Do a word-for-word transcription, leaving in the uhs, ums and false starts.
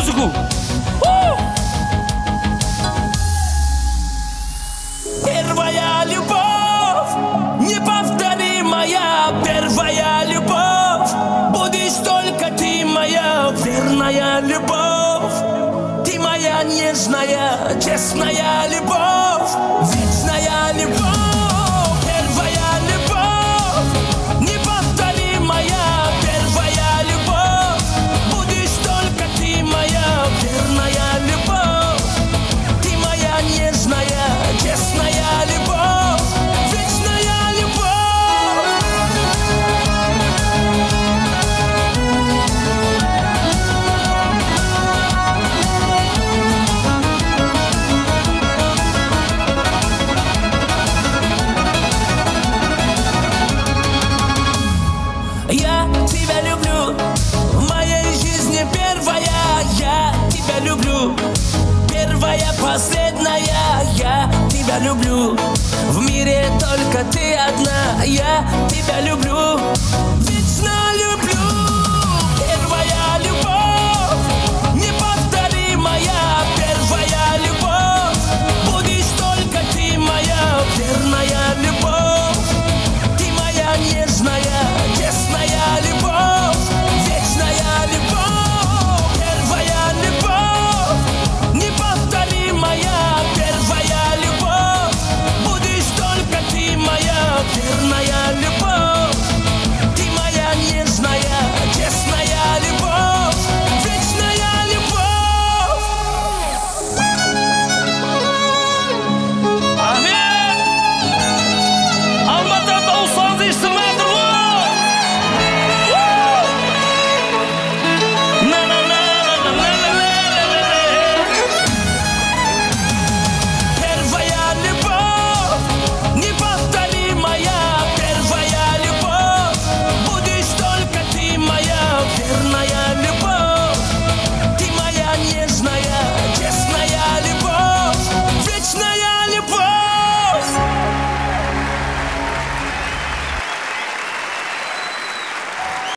музыку. Первая любовь, неповторимая. Первая любовь, будешь только ты моя. Верная любовь, ты моя нежная, честная любовь, вечная любовь. Первая любовь, неповторимая. Первая любовь, будешь только ты моя. Верная любовь, ты моя нежная, честная любовь, вечная любовь. Я тебя люблю, в моей жизни первая. Я тебя люблю, первая, последняя. Я тебя люблю, в мире только ты одна. Я тебя люблю,